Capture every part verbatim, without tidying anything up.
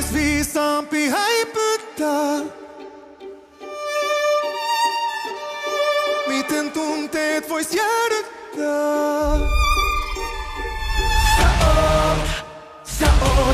Ois viisaampi häipyttää. Miten tunteet vois jäädyttää? Sä oot, sä oot.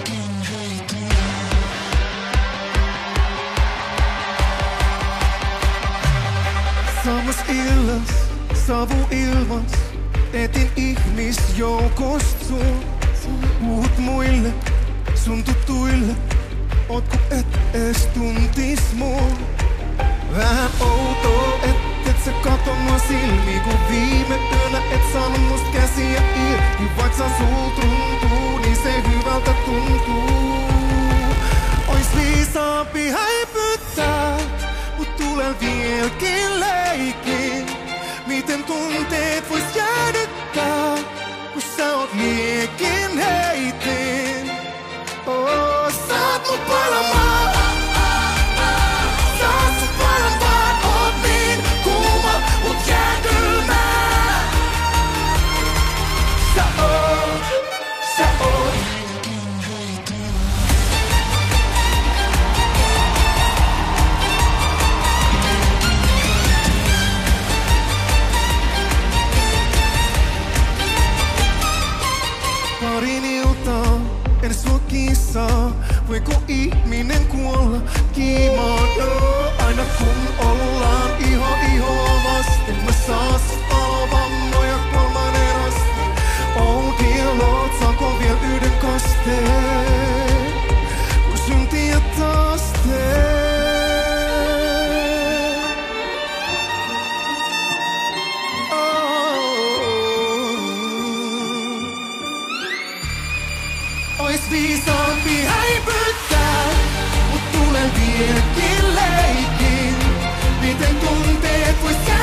Samas illas, savu ilmas, etin ihmisjoukost sun. Puhut muille, sun tutuille, oot ku et ees tuntis mun. Vähän outoa, et, et sä kato mua silmiin, kun viime yönä et saanut must käsiä irti. Vaik sä sul tuntuu, niin se hyvältä tuntuu. Ois viisaampi häipyttää, mut tulee vieläkin leikin. Miten tunteet vois jäädyttää, kun sä oot liekin heitin. Oh, sä oot mun palamaa. Sä oot sun palan vaan, oot niin kuuma, mut jääkylmää. Sä oot, sä oot. Parin iltaa, en sua kissaa. Voiko ihminen kuolla kiimaan? Joo, aina kun ollaan iho ihoa vasten, mä saa valvammoja kolmannen asti. Oh dear lord, saanko vielä yhden kasteen? Kun syntiä taas teen. Ois viisaampi häipyttää, mut tulee vieläkin leikin. Miten tunteet vois